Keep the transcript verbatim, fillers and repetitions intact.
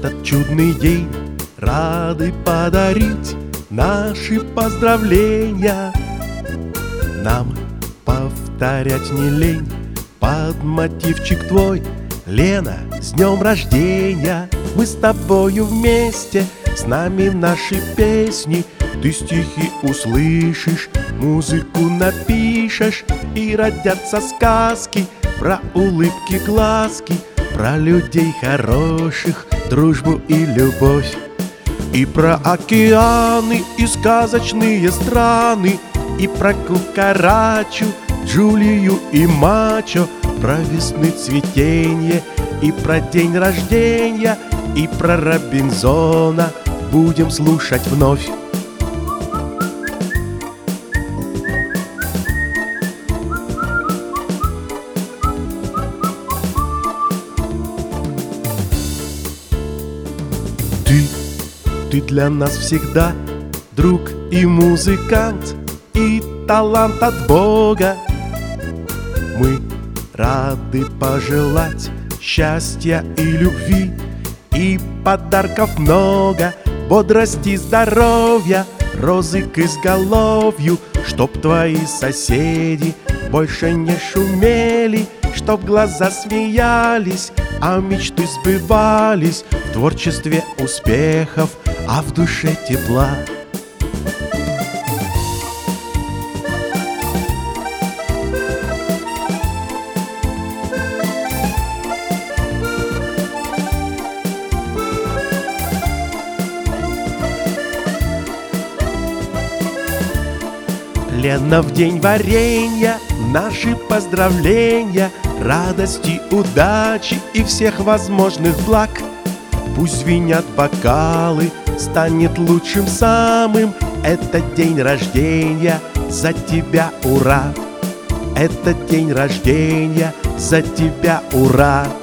этот чудный день рады подарить наши поздравления. Нам повторять не лень под мотивчик твой. Лена, с днем рождения! Мы с тобою вместе, с нами наши песни. Ты стихи услышишь, музыку напишешь, и родятся сказки про улыбки, глазки, про людей хороших, дружбу и любовь. И про океаны и сказочные страны, и про кукарачу, Джулию и Мачо, про весны цветенье, и про день рождения, и про Робинзона будем слушать вновь. Ты, ты для нас всегда друг и музыкант, и талант от Бога. Мы рады пожелать счастья и любви, и подарков много, бодрости, здоровья, розы к изголовью, чтоб твои соседи больше не шумели, чтоб глаза смеялись, а мечты сбывались, в творчестве успехов, а в душе тепла. Лена, в день варенья наши поздравления, радости, удачи и всех возможных благ. Пусть звенят бокалы, станет лучшим самым этот день рождения, за тебя ура! Это день рождения, за тебя ура!